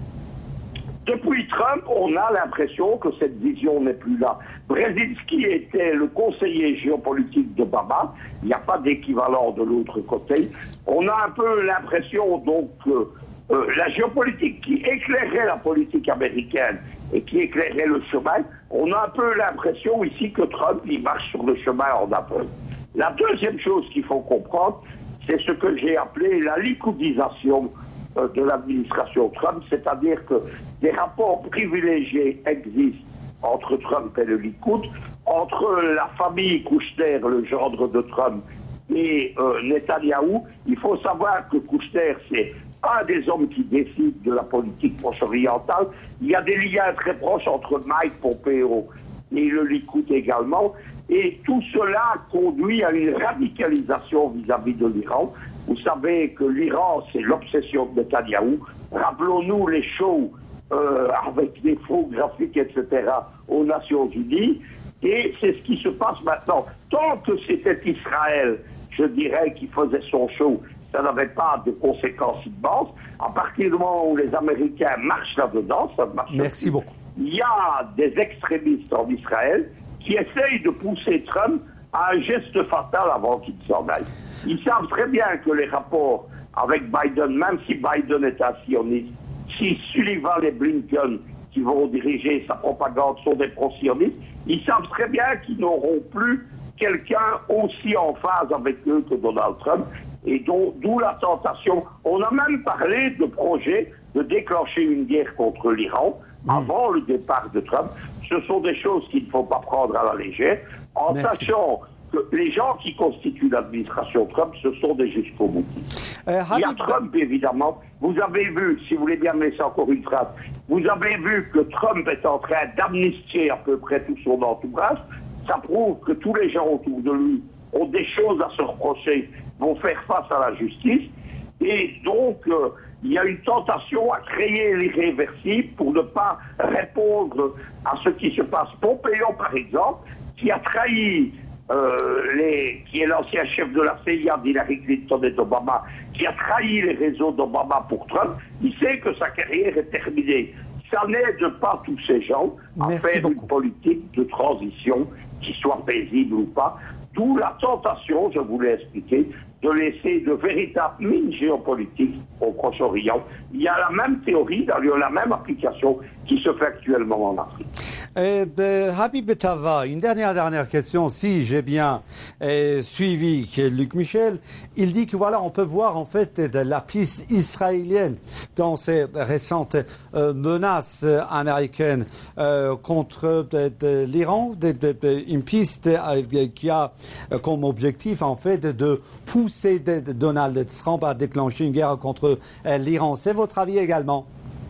Depuis Trump, on a l'impression que cette vision n'est plus là. Brzezinski était le conseiller géopolitique d'Obama. Il n'y a pas d'équivalent de l'autre côté. On a un peu l'impression donc que euh, la géopolitique qui éclairait la politique américaine et qui éclairait le chemin, on a un peu l'impression ici que Trump, il marche sur le chemin en Apple. La deuxième chose qu'il faut comprendre, c'est ce que j'ai appelé la liquidisation de l'administration Trump, c'est-à-dire que des rapports privilégiés existent entre Trump et le Likoud, entre la famille Kushner, le gendre de Trump, et euh, Netanyahou. Il faut savoir que Kushner, c'est un des hommes qui décide de la politique proche-orientale. Il y a des liens très proches entre Mike Pompeo et le Likoud également, et tout cela conduit à une radicalisation vis-à-vis de l'Iran. Vous savez que l'Iran, c'est l'obsession de Netanyahou. Rappelons-nous les shows euh, avec des faux graphiques, et cetera, aux Nations Unies. Et c'est ce qui se passe maintenant. Tant que c'était Israël, je dirais, qui faisait son show, ça n'avait pas de conséquences immenses. À partir du moment où les Américains marchent là-dedans, ça ne marche pas. Merci beaucoup. Il y a des extrémistes en Israël qui essayent de pousser Trump à un geste fatal avant qu'il s'en aille. Ils savent très bien que les rapports avec Biden, même si Biden est un sioniste, si Sullivan et Blinken, qui vont diriger sa propagande, sont des pro-sionistes, ils savent très bien qu'ils n'auront plus quelqu'un aussi en phase avec eux que Donald Trump, et dont, d'où la tentation. On a même parlé de projet de déclencher une guerre contre l'Iran mmh. avant le départ de Trump. Ce sont des choses qu'il ne faut pas prendre à la légère, en Merci. sachant que les gens qui constituent l'administration Trump, ce sont des jusqu'au bout. Euh, Il y a Trump, évidemment. Vous avez vu, si vous voulez bien me laisser encore une phrase, vous avez vu que Trump est en train d'amnistier à peu près tout son entourage. Ça prouve que tous les gens autour de lui ont des choses à se reprocher, vont faire face à la justice. Et donc, euh, il y a une tentation à créer l'irréversible pour ne pas répondre à ce qui se passe. Pompeo, par exemple, qui a trahi Euh, les, qui est l'ancien chef de la C I A d'Hillary Clinton et d'Obama, qui a trahi les réseaux d'Obama pour Trump, il sait que sa carrière est terminée. Ça n'aide pas tous ces gens à Merci faire beaucoup. Une politique de transition qui soit paisible ou pas. D'où la tentation, je vous l'ai expliqué, de laisser de véritables mines géopolitiques au Proche-Orient. Il y a la même théorie, d'ailleurs la même application qui se fait actuellement en Afrique. Euh, Habib Tava, une dernière dernière question. Si j'ai bien euh, suivi Luc Michel, il dit que voilà, on peut voir en fait de la piste israélienne dans ces récentes euh, menaces américaines euh, contre de, de l'Iran, de, de, de, une piste euh, qui a euh, comme objectif en fait de, de pousser de, de Donald Trump à déclencher une guerre contre euh, l'Iran. C'est votre avis également?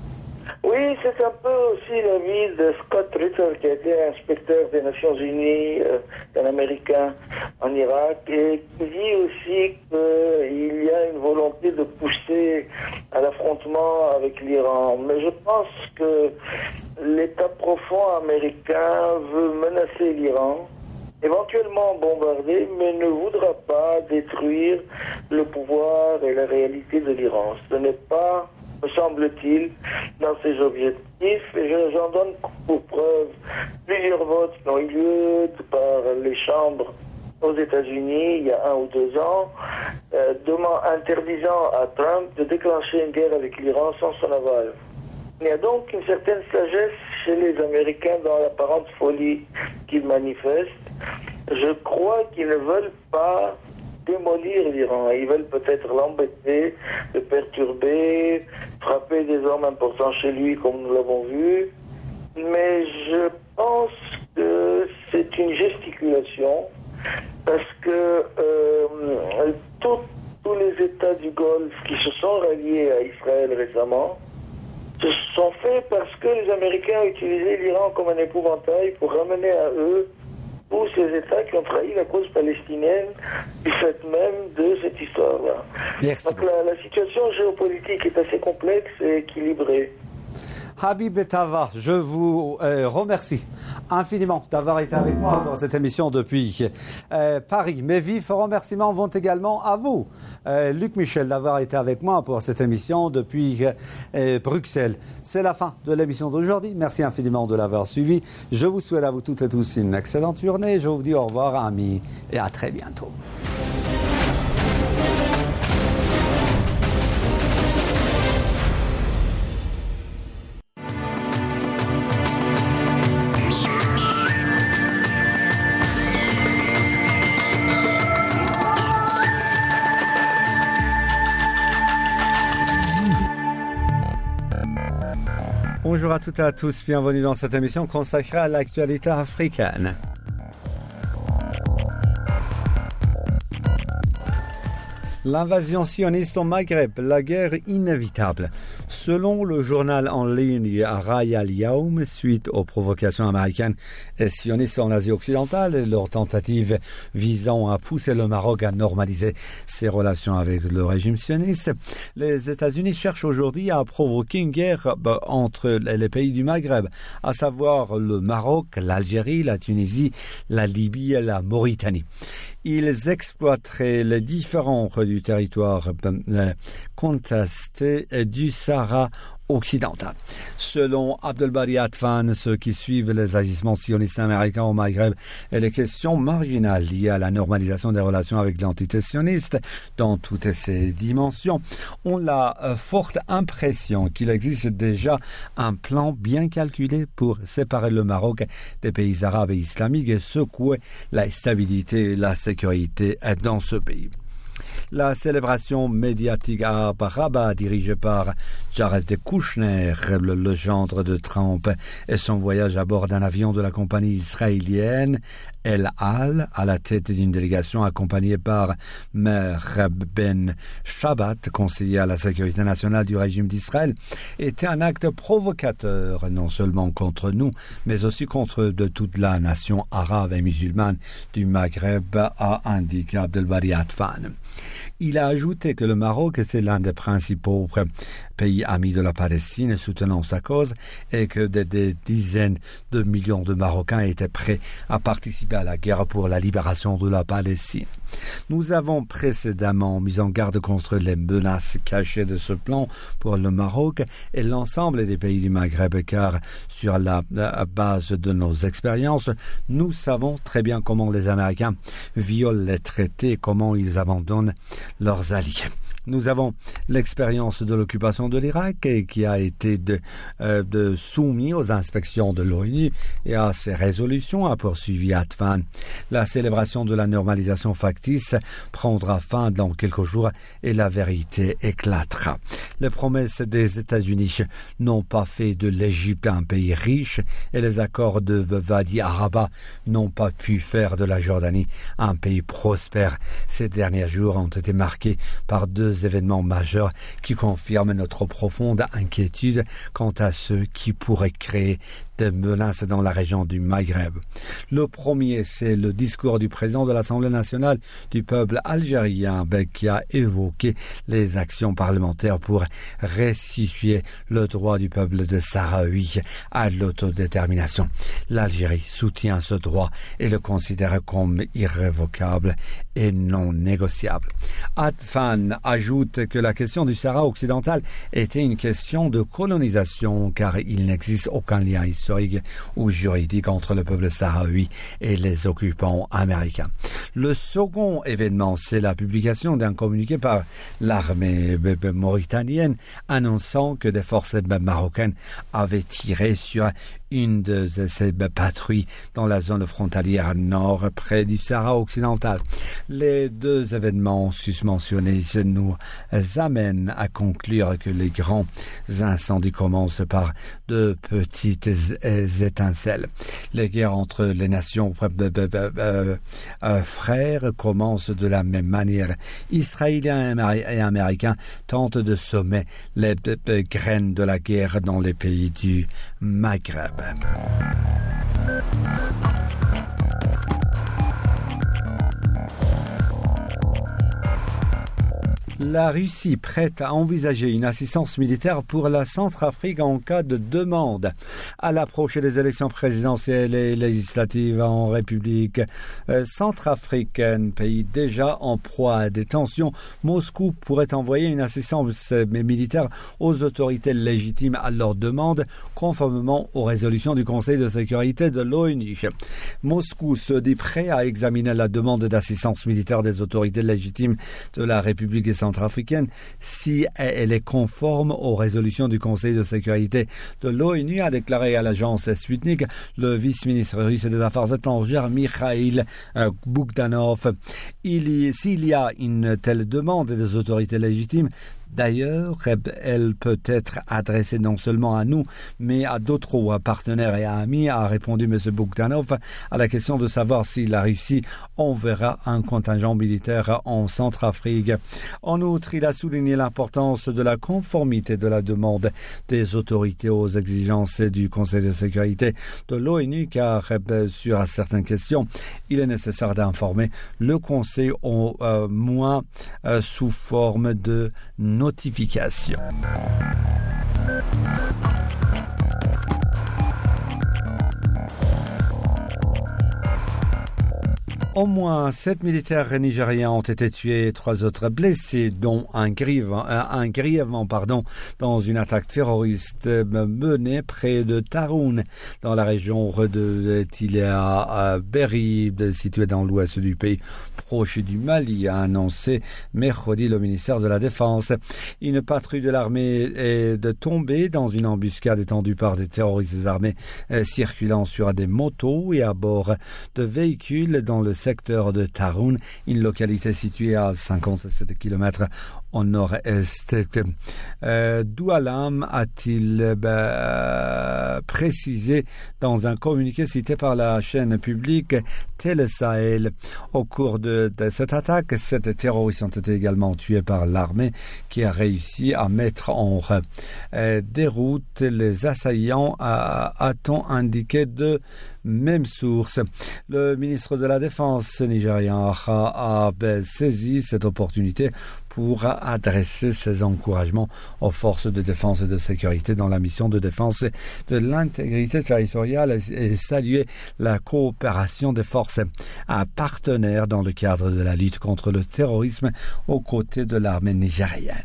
Oui, c'est un peu aussi l'avis de Scott Ritter, qui a été inspecteur des Nations Unies, euh, un Américain en Irak, et qui dit aussi qu'il y a une volonté de pousser à l'affrontement avec l'Iran. Mais je pense que l'État profond américain veut menacer l'Iran, éventuellement bombarder, mais ne voudra pas détruire le pouvoir et la réalité de l'Iran. Ce n'est pas, me semble-t-il, dans ses objectifs, et j'en donne pour preuve plusieurs votes qui ont eu lieu par les chambres aux États-Unis il y a un ou deux ans, euh, demandant, interdisant à Trump de déclencher une guerre avec l'Iran sans son aval. Il y a donc une certaine sagesse chez les Américains dans l'apparente folie qu'ils manifestent. Je crois qu'ils ne veulent pas démolir l'Iran. Ils veulent peut-être l'embêter, le perturber, frapper des hommes importants chez lui, comme nous l'avons vu. Mais je pense que c'est une gesticulation, parce que euh, tout, tous les États du Golfe qui se sont ralliés à Israël récemment se sont faits parce que les Américains ont utilisé l'Iran comme un épouvantail pour ramener à eux ou ces États qui ont trahi la cause palestinienne du fait même de cette histoire-là. Merci. Donc la, la situation géopolitique est assez complexe et équilibrée. Habib Tava, je vous euh, remercie infiniment d'avoir été avec moi pour cette émission depuis euh, Paris. Mes vifs remerciements vont également à vous, euh, Luc Michel, d'avoir été avec moi pour cette émission depuis euh, Bruxelles. C'est la fin de l'émission d'aujourd'hui. Merci infiniment de l'avoir suivi. Je vous souhaite à vous toutes et tous une excellente journée. Je vous dis au revoir, amis, et à très bientôt. Bonjour à toutes et à tous, bienvenue dans cette émission consacrée à l'actualité africaine. L'invasion sioniste au Maghreb, la guerre inévitable. Selon le journal en ligne Raya al-Yawm, suite aux provocations américaines et sionistes en Asie occidentale et leurs tentatives visant à pousser le Maroc à normaliser ses relations avec le régime sioniste, les États-Unis cherchent aujourd'hui à provoquer une guerre entre les pays du Maghreb, à savoir le Maroc, l'Algérie, la Tunisie, la Libye et la Mauritanie. Ils exploiteraient les différents du territoire contesté du Sahara occidental. Selon Abdelbari Atfan, ceux qui suivent les agissements sionistes américains au Maghreb et les questions marginales liées à la normalisation des relations avec l'entité sioniste dans toutes ses dimensions ont la forte impression qu'il existe déjà un plan bien calculé pour séparer le Maroc des pays arabes et islamiques et secouer la stabilité et la sécurité dans ce pays. La célébration médiatique à Rabat, dirigée par Jared Kushner, le, le gendre de Trump, et son voyage à bord d'un avion de la compagnie israélienne El Al, à la tête d'une délégation accompagnée par Meir Ben Shabbat, conseiller à la sécurité nationale du régime d'Israël, était un acte provocateur, non seulement contre nous, mais aussi contre de toute la nation arabe et musulmane du Maghreb, a indiqué Abdelbari Atfan. Il a ajouté que le Maroc était l'un des principaux pays amis de la Palestine soutenant sa cause et que des, des dizaines de millions de Marocains étaient prêts à participer à la guerre pour la libération de la Palestine. Nous avons précédemment mis en garde contre les menaces cachées de ce plan pour le Maroc et l'ensemble des pays du Maghreb car sur la, la base de nos expériences, nous savons très bien comment les Américains violent les traités, comment ils abandonnent leurs alliés. Nous avons l'expérience de l'occupation de l'Irak et qui a été de, euh, de soumis aux inspections de l'ONU et à ses résolutions, a poursuivi Atfan. La célébration de la normalisation factice prendra fin dans quelques jours et la vérité éclatera. Les promesses des États-Unis n'ont pas fait de l'Égypte un pays riche et les accords de Wadi Araba n'ont pas pu faire de la Jordanie un pays prospère. Ces derniers jours ont été marqués par deux événements majeurs qui confirment notre profonde inquiétude quant à ceux qui pourraient créer des menaces dans la région du Maghreb. Le premier, c'est le discours du président de l'Assemblée nationale du peuple algérien qui a évoqué les actions parlementaires pour restituer le droit du peuple de Sahraoui à l'autodétermination. L'Algérie soutient ce droit et le considère comme irrévocable et non négociable. Atfan ajoute que la question du Sahara occidental était une question de colonisation car il n'existe aucun lien historique ou juridique entre le peuple sahraoui et les occupants américains. Le second événement, c'est la publication d'un communiqué par l'armée mauritanienne annonçant que des forces marocaines avaient tiré sur une de ces patrouilles dans la zone frontalière nord près du Sahara occidental. Les deux événements susmentionnés nous amènent à conclure que les grands incendies commencent par de petites étincelles. Les guerres entre les nations frères commencent de la même manière. Israéliens et Américains tentent de semer les graines de la guerre dans les pays du Maghreb. La Russie prête à envisager une assistance militaire pour la Centrafrique en cas de demande. À l'approche des élections présidentielles et législatives en République euh, centrafricaine, pays déjà en proie à des tensions, Moscou pourrait envoyer une assistance militaire aux autorités légitimes à leur demande, conformément aux résolutions du Conseil de sécurité de l'ONU. Moscou se dit prêt à examiner la demande d'assistance militaire des autorités légitimes de la République centrafricaine africaine si elle est conforme aux résolutions du Conseil de sécurité de l'ONU, a déclaré à l'agence Sputnik le vice-ministre russe des Affaires étrangères Mikhail Bogdanov. Il, s'il y a une telle demande des autorités légitimes, d'ailleurs, elle peut être adressée non seulement à nous, mais à d'autres partenaires et amis, a répondu M. Bogdanov à la question de savoir si la Russie enverra un contingent militaire en Centrafrique. En outre, il a souligné l'importance de la conformité de la demande des autorités aux exigences du Conseil de sécurité de l'ONU, car sur certaines questions, il est nécessaire d'informer le Conseil au euh, moins euh, sous forme de notification. Au moins sept militaires nigériens ont été tués et trois autres blessés, dont un grièvement, un grièvement pardon, dans une attaque terroriste menée près de Taroun, dans la région de Tilea Berry, située dans l'ouest du pays, proche du Mali, a annoncé mercredi le ministère de la Défense. Une patrouille de l'armée est de tomber dans une embuscade étendue par des terroristes armés circulant sur des motos et à bord de véhicules dans le secteur de Taroun, une localité située à cinquante-sept kilomètres au nord-est. Euh, Doualam a-t-il euh, précisé dans un communiqué cité par la chaîne publique Télé Sahel. Au cours de, de cette attaque, sept terroristes ont été également tués par l'armée qui a réussi à mettre en euh, déroute les assaillants, a-t-on indiqué de même source. Le ministre de la Défense nigérien a, a saisi cette opportunité pour adresser ses encouragements aux forces de défense et de sécurité dans la mission de défense de l'intégrité territoriale et saluer la coopération des forces partenaires dans le cadre de la lutte contre le terrorisme aux côtés de l'armée nigérienne.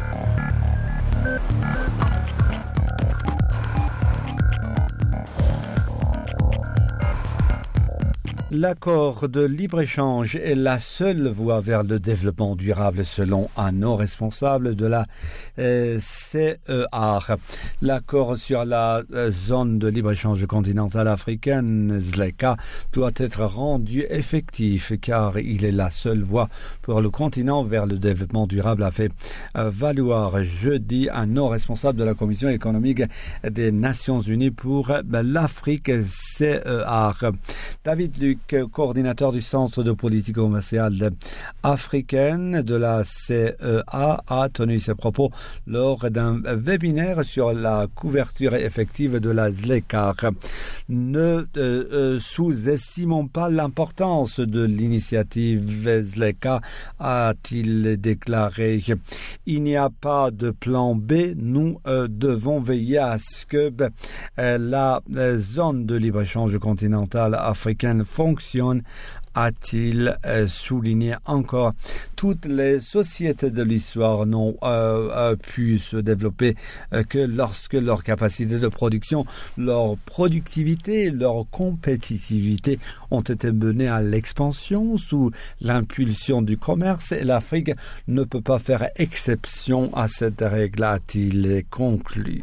L'accord de libre-échange est la seule voie vers le développement durable selon un haut responsable de la euh, C E A R. L'accord sur la euh, zone de libre-échange continentale africaine, Z L E C A, doit être rendu effectif car il est la seule voie pour le continent vers le développement durable, a fait euh, valoir jeudi un haut responsable de la Commission économique des Nations Unies pour euh, l'Afrique, C E A R. David Luc, coordinateur du Centre de politique commerciale africaine de la C E A, a tenu ses propos lors d'un webinaire sur la couverture effective de la Z L E C A. Ne euh, euh, sous-estimons pas l'importance de l'initiative Z L E C A, a-t-il déclaré. Il n'y a pas de plan B. Nous euh, devons veiller à ce que euh, la euh, zone de libre-échange continentale africaine fonctionne, a-t-il euh, souligné encore. Toutes les sociétés de l'histoire n'ont euh, euh, pu se développer euh, que lorsque leur capacité de production, leur productivité, leur compétitivité ont été menées à l'expansion sous l'impulsion du commerce, et l'Afrique ne peut pas faire exception à cette règle, a-t-il conclu.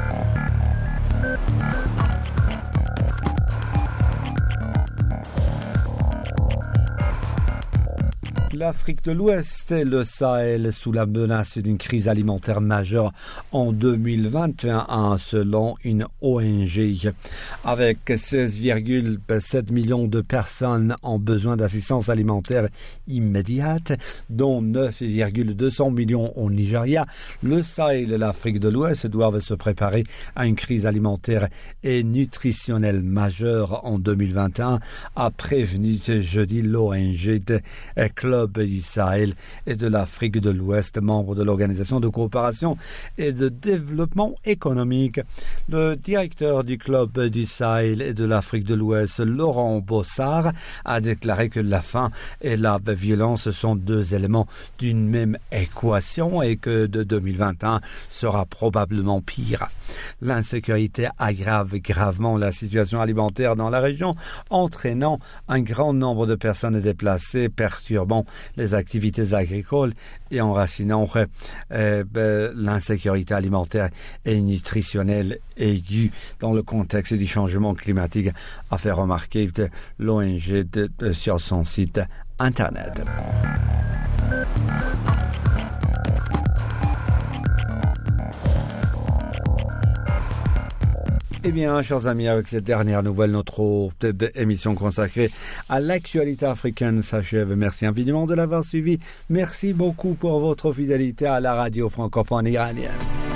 L'Afrique de l'Ouest et le Sahel sous la menace d'une crise alimentaire majeure en deux mille vingt et un selon une O N G. Avec seize virgule sept millions de personnes en besoin d'assistance alimentaire immédiate, dont neuf virgule deux cents millions au Nigeria, le Sahel et l'Afrique de l'Ouest doivent se préparer à une crise alimentaire et nutritionnelle majeure en deux mille vingt et un, a prévenu jeudi l'O N G de Club club du Sahel et de l'Afrique de l'Ouest, membre de l'Organisation de coopération et de développement économique. Le directeur du club du Sahel et de l'Afrique de l'Ouest, Laurent Bossard, a déclaré que la faim et la violence sont deux éléments d'une même équation et que de deux mille vingt et un sera probablement pire. L'insécurité aggrave gravement la situation alimentaire dans la région, entraînant un grand nombre de personnes déplacées, perturbant les activités agricoles et enracinant euh, euh, l'insécurité alimentaire et nutritionnelle aiguë dans le contexte du changement climatique, a fait remarquer l'O N G de, de, sur son site Internet. Eh bien, chers amis, avec cette dernière nouvelle, notre émission consacrée à l'actualité africaine s'achève. Merci infiniment de l'avoir suivi. Merci beaucoup pour votre fidélité à la radio francophone iranienne.